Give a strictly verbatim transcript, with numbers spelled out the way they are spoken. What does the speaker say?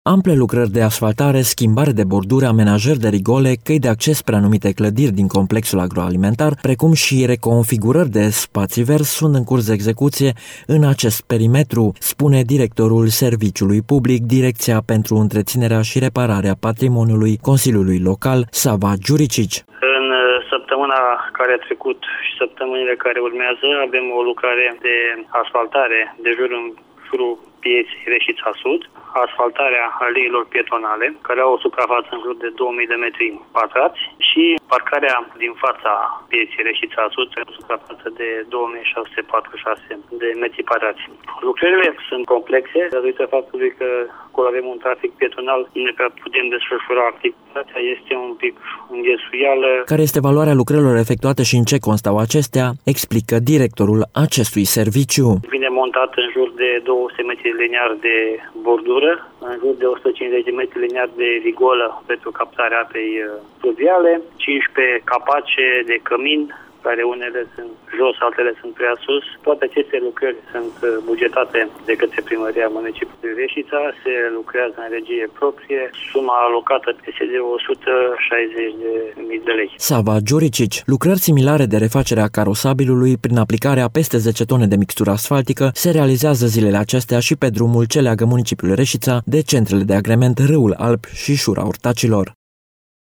Ample lucrări de asfaltare, schimbare de borduri, amenajări de rigole, căi de acces spre anumite clădiri din complexul agroalimentar, precum și reconfigurări de spații verzi sunt în curs de execuție în acest perimetru, spune directorul Serviciului Public, Direcția pentru Întreținerea și Repararea Patrimoniului Consiliului Local, Sava Giuricici. În săptămâna care a trecut și săptămânile care urmează avem o lucrare de asfaltare de jur în jurul pieței Reșița Sud, asfaltarea aleilor pietonale, care au o suprafață în jur de două mii de metri pătrați, și parcarea din fața pieței Reșița Sud, o suprafață de două mii șase sute patruzeci și șase de metri pătrați. Lucrările sunt complexe, datorită faptului că acolo avem un trafic pietonal, nu prea putem desfășura activitatea, este un pic înghesuială. Care este valoarea lucrărilor efectuate și în ce constau acestea, explică directorul acestui serviciu. Vine montat în jur de două sute metri lineari de bordură, în jur de o sută cincizeci de metri lineari de rigolă pentru captarea apei pluviale, cincisprezece capace de cămin, care unele sunt jos, altele sunt prea sus. Toate aceste lucrări sunt bugetate de către Primăria Municipiului Reșița, se lucrează în regie proprie, suma alocată este de o sută șaizeci de mii de lei. Sava Giuricici. Lucrări similare de refacere a carosabilului prin aplicarea peste zece tone de mixtură asfaltică se realizează zilele acestea și pe drumul ce leagă municipiul Reșița de centrele de agrement Râul Alb și Șura Urtacilor.